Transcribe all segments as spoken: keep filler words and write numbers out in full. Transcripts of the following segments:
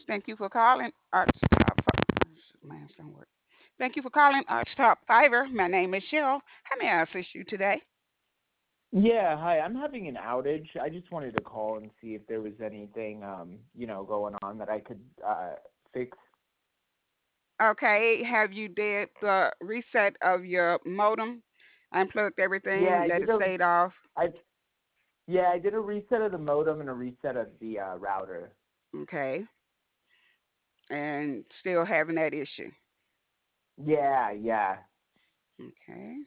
Thank you for calling Archtop. Man, it's don't work. Thank you for calling Archtop Fiber. My name is Cheryl. How may I assist you today? Yeah, hi. I'm having an outage. I just wanted to call and see if there was anything, um, you know, going on that I could uh, fix. Okay, have you did the reset of your modem? Unplugged Yeah, everything, I let did it a, stay off. I yeah, I did a reset of the modem and a reset of the uh, router. Okay, and still having that issue. Yeah, yeah. Okay,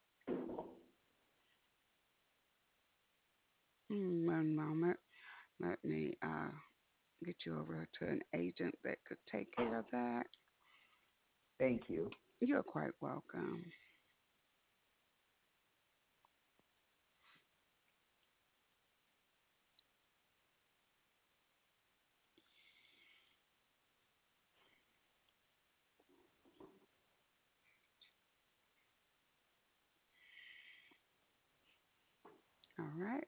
Mm, one moment. Let me uh, get you over to an agent that could take care of that. Thank you. You're quite welcome. All right,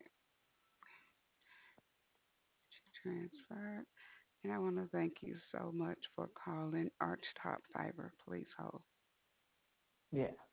transferred. And I want to thank you so much for calling Archtop Fiber. Please hold. Yeah.